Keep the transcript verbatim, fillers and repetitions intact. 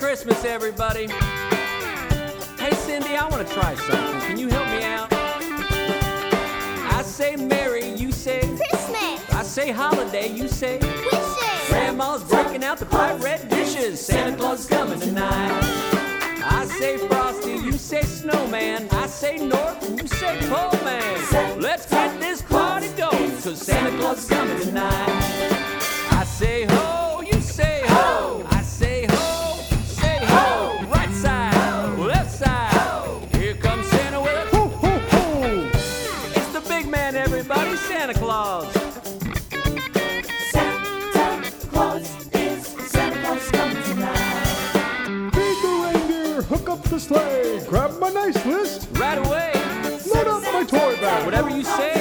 Christmas, everybody. Hey, Cindy, I want to try something. Can you help me out? I say Merry, you say Christmas. I say holiday, you say Wishes. Grandma's breaking out the bright red dishes. Santa Claus is coming tonight. I say Frosty, you say Snowman. I say North, and you say Pole Man. Let's get this party going, cause Santa Claus is coming tonight. I say ho, you say ho. I say ho, say ho. Right side, left side. Here comes Santa with a ho, ho, ho. It's the big man, everybody, Santa Claus. Santa Claus is Santa Claus coming tonight. Feed the reindeer, hook up the sleigh, grab my nice list, Right away, load up my toy bag. whatever you say.